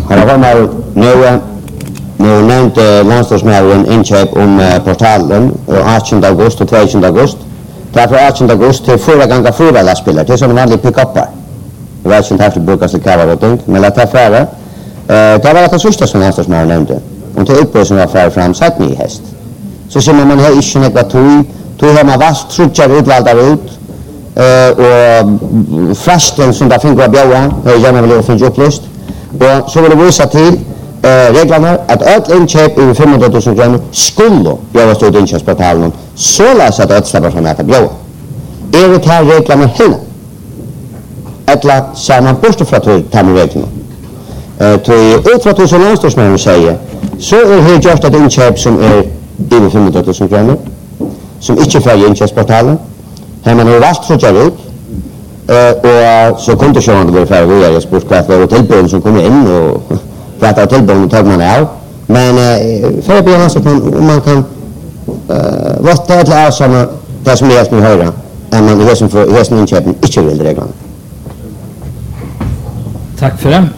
Här var man nu nämnde landslagsmären inköp portalen 18 augusti och 22 augusti. Därför 18 augusti till 4x4 lastbilar. Det är som en vanlig pick-upar. Det var inte efter brukas till kavaroting, men att ta färre. Det var det sista som landslagsmären nämnde. Och till uppbörsen var färre fram satt ny häst. Så ser man här inte några tog har man vast trutjar utvalda ut. Och frasten som där finns att bjöa, jag gärna vill finna upplöst. Och så vill det visa till reglerna att allt inköp över 500 000 kronor skulle bjöas ut inköpsportalen så läs att allt släpper från att bjöa. Är det här reglerna henne? Eller ser man bort från de reglerna? Ut från tusen landstorsmännen säger så är det just ett inköp som är över 500 000 kronor som inte får inköpsportalen. Här man har vast trutjar ut och så kunde sjön det för vi är sportklass för hotellbön som kommer in och pratar hotellbön och tar man av. Men för att börja så kan man kan vad det är som det som är som höra än man det som för resten inköpen inte vill reglerna. Tack för det.